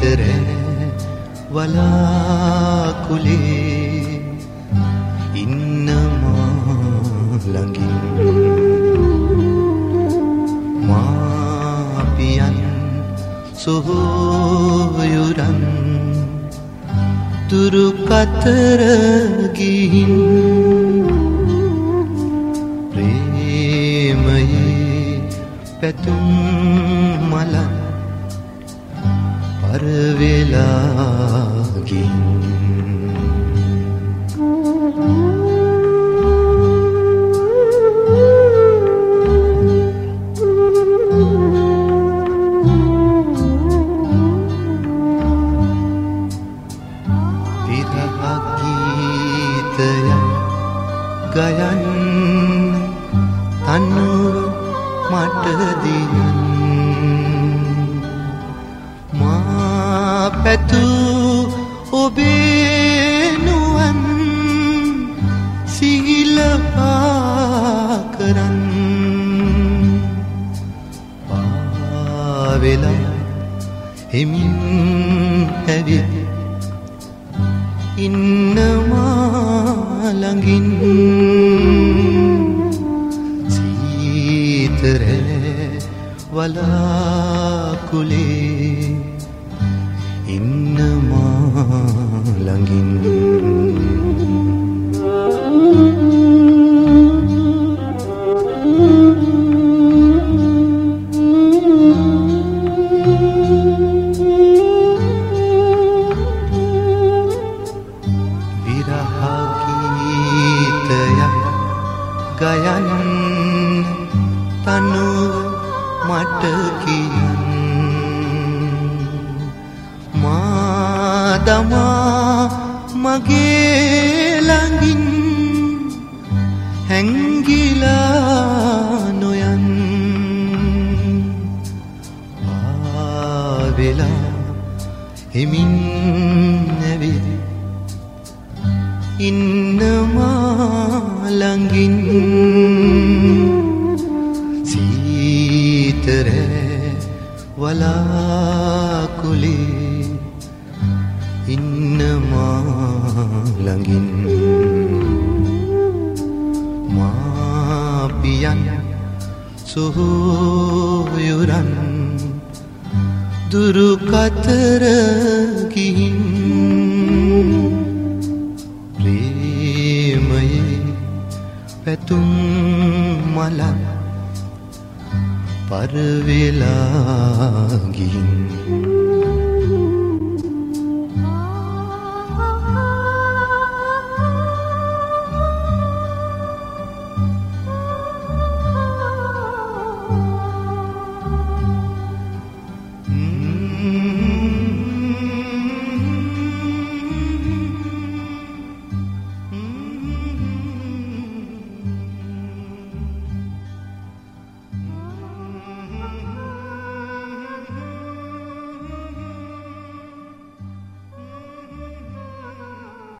සීතරෑ වලාකුලේ ඉන්නමා ළඟින් මාපියන් සොහොයුරන් දුරු කතර ගිහින් ප්‍රේමයේ පැතුම් මලන් පරවෙලා ගිහින් ගයන් තනුව මට දියන් මා පැtuu ඔබේ නුවන් සිහිලපා කරන් පාවෙලා හිමින් ඇවිත් ඉන්නවා ළඟින් සීතරෑ වලාකුලේ ඉන්නවා ළඟින් ගයන් තනුව මට කියන් මා දමා මගේ ළඟින් හැංගිලා නොයන් ආවෙලා හිමින් ඇවිත් ඉන්නවා ළඟින් සීතරෑ වලාකුලේ ඉන්නවා ළඟින් මාපියන් සොහොයුරන් දුරු කතර ගිහින් පැතුම් මලන් පරවෙලා